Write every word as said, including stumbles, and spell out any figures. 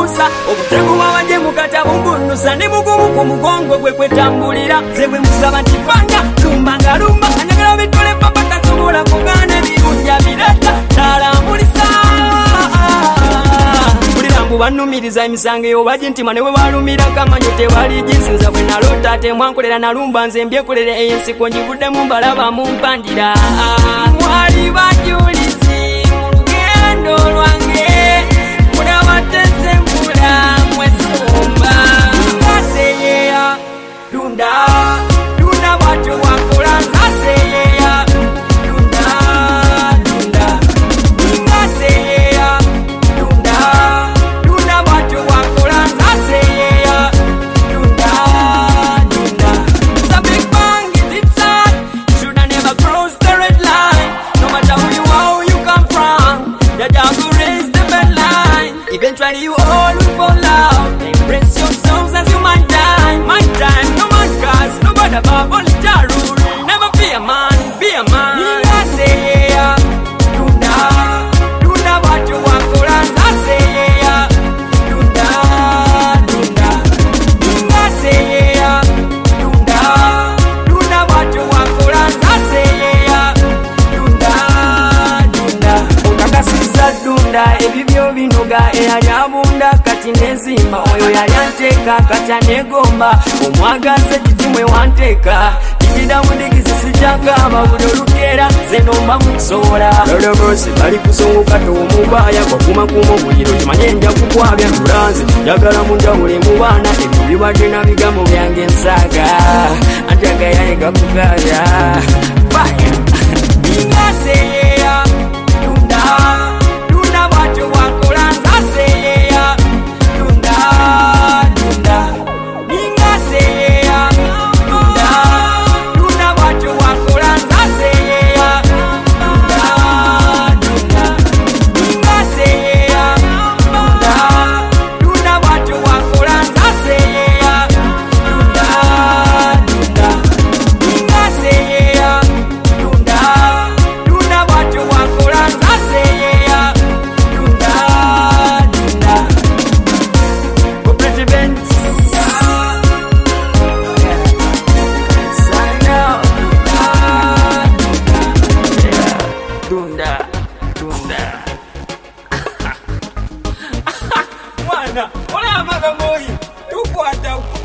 musa obutegu wabaje mukata bungunusa ne mugumu ku mugongo gwe kwetambulira zebwe musaba ntifanya lumba nga lumba anyagala bitole papa tasobola kugana birunja bireta talambulisa bulirambu banumiriza emisango eyo baje ntima ne bwe balumira kamanyo tewali jinsi nza bwe nalota ate mwankolera nalumba nze mbyekolera ensiko njibuddemu mbalaba mu mpandira mwali bajulizi mu lugendo lwange mulabateze mbula mwesomba ngaseyeya dunda dunda bwatyo wakola ngaseyeya dunda dunda ngaseyeya dunda dunda bwatyo wakola ngaseyeya dunda dunda. It's a big bang, it's hard. You should have never crossed the red line. No matter who you are, who you come from, the dog will raise the bed line. Eventually you all will fall out. Embrace yourselves as you might die. My time, no man cause, no bad about only rule. Never be a man, be a man. I say yeah, dunda, dunda what you want for us. I say yeah, dunda, dunda. I say yeah, dunda, dunda what you want for us. I say yeah, dunda, dunda. Okakasiza dunda, ebibyo binoga eyali abunda kati nezimba oyo yali anteka kati anegomba omwagaze kitimwe wanteka ikida mundigizi sijakaba buli olukera zenomba mukusobola lolobosi bali kusongoka toomubaya kwakuma kuma obuliro kimanye nja kukwabya lulanze njagala munjawule mu baana ebyo bibadde na bigambo byange ensaaga anjagayayega kugaya fire ingaseyeya dunda dunda bwatyo wakola nzaseyeya dunda dunda ingaseyeya dunda dunda bwatyo wakola nzaseyeya dunda dunda ingaseyeya dunda dunda bwatyo wakola nzaseyeya dunda dunda ingaseyeya dunda dunda bwatyo wakola nzaseyeya dunda dunda. Cooperative events. Sign out. Dunda, dunda. Mwana, ola amagambo oyi tukwata